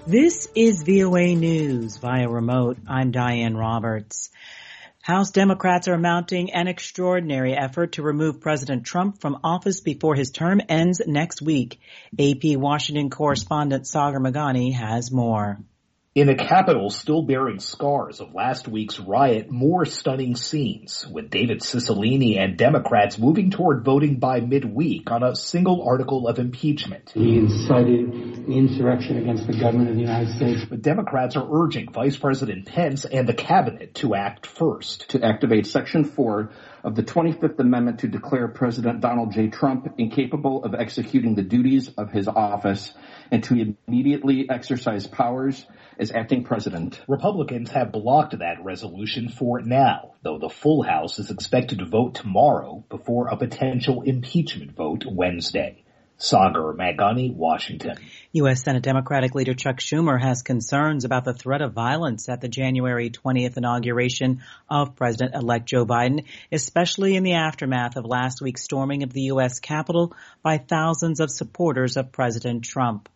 This is VOA News via remote. I'm Diane Roberts. House Democrats are mounting an extraordinary effort to remove President Trump from office before his term ends next week. AP Washington correspondent Sagar Meghani has more. In a Capitol still bearing scars of last week's riot, more stunning scenes, with David Cicilline and Democrats moving toward voting by midweek on a single article of impeachment. He incited insurrection against the government of the United States. But Democrats are urging Vice President Pence and the cabinet to act first. To activate Section 4 of the 25th Amendment to declare President Donald J. Trump incapable of executing the duties of his office and to immediately exercise powers as acting president. Republicans have blocked that resolution for now, though the full House is expected to vote tomorrow before a potential impeachment vote Wednesday. Sagar Meghani, Washington. U.S. Senate Democratic leader Chuck Schumer has concerns about the threat of violence at the January 20th inauguration of President-elect Joe Biden, especially in the aftermath of last week's storming of the U.S. Capitol by thousands of supporters of President Trump.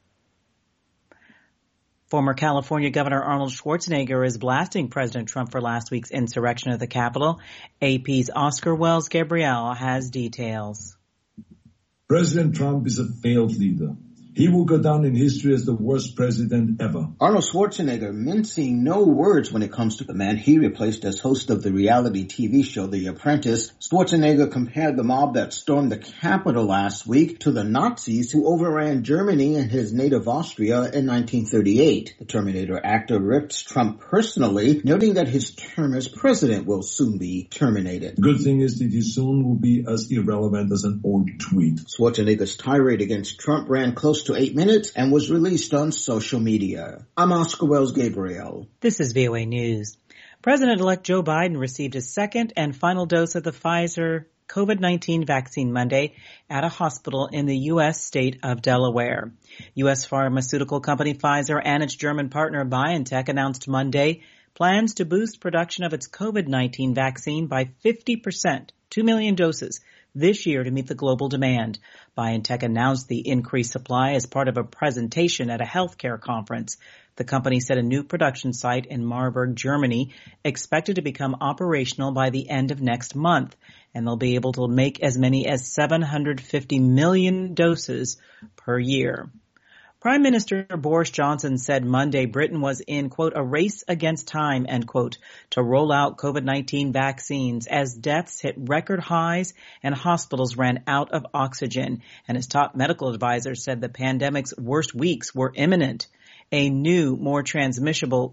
Former California Governor Arnold Schwarzenegger is blasting President Trump for last week's insurrection at the Capitol. AP's Oscar Wells Gabriel has details. President Trump is a failed leader. He will go down in history as the worst president ever. Arnold Schwarzenegger mincing no words when it comes to the man he replaced as host of the reality TV show The Apprentice. Schwarzenegger compared the mob that stormed the Capitol last week to the Nazis who overran Germany and his native Austria in 1938. The Terminator actor ripped Trump personally, noting that his term as president will soon be terminated. The good thing is that he soon will be as irrelevant as an old tweet. Schwarzenegger's tirade against Trump ran close to 8 minutes and was released on social media. I'm Oscar Wells Gabriel. This is VOA News. President-elect Joe Biden received his second and final dose of the Pfizer COVID-19 vaccine Monday at a hospital in the U.S. state of Delaware. U.S. pharmaceutical company Pfizer and its German partner BioNTech announced Monday plans to boost production of its COVID-19 vaccine by 50%, 2 million doses, this year to meet the global demand. BioNTech announced the increased supply as part of a presentation at a healthcare conference. The company said a new production site in Marburg, Germany, expected to become operational by the end of next month, and they'll be able to make as many as 750 million doses per year. Prime Minister Boris Johnson said Monday Britain was in, quote, a race against time, end quote, to roll out COVID-19 vaccines as deaths hit record highs and hospitals ran out of oxygen. And his top medical advisor said the pandemic's worst weeks were imminent. A new, more transmissible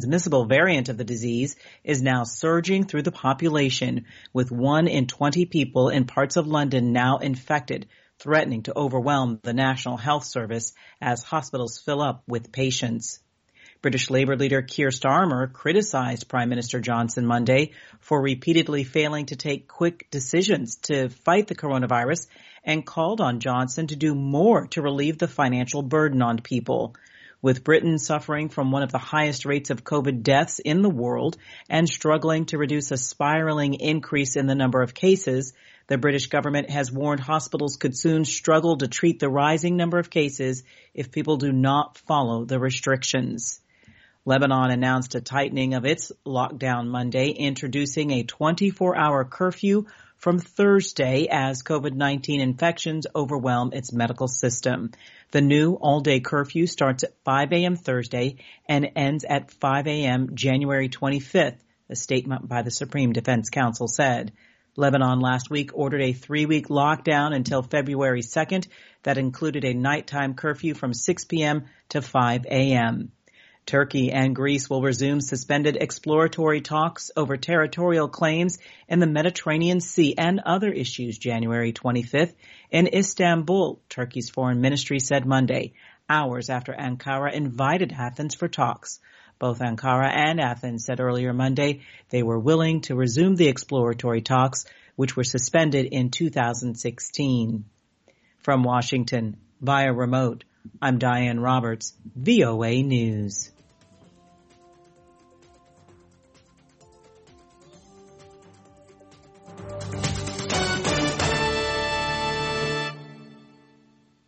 variant of the disease is now surging through the population, with 1 in 20 people in parts of London now infected, threatening to overwhelm the National Health Service as hospitals fill up with patients. British Labour leader Keir Starmer criticized Prime Minister Johnson Monday for repeatedly failing to take quick decisions to fight the coronavirus and called on Johnson to do more to relieve the financial burden on people. With Britain suffering from one of the highest rates of COVID deaths in the world and struggling to reduce a spiraling increase in the number of cases, the British government has warned hospitals could soon struggle to treat the rising number of cases if people do not follow the restrictions. Lebanon announced a tightening of its lockdown Monday, introducing a 24-hour curfew from Thursday as COVID-19 infections overwhelm its medical system. The new all-day curfew starts at 5 a.m. Thursday and ends at 5 a.m. January 25th, a statement by the Supreme Defense Council said. Lebanon last week ordered a 3-week lockdown until February 2nd that included a nighttime curfew from 6 p.m. to 5 a.m. Turkey and Greece will resume suspended exploratory talks over territorial claims in the Mediterranean Sea and other issues January 25th in Istanbul, Turkey's foreign ministry said Monday, hours after Ankara invited Athens for talks. Both Ankara and Athens said earlier Monday they were willing to resume the exploratory talks, which were suspended in 2016. From Washington, via remote, I'm Diane Roberts, VOA News.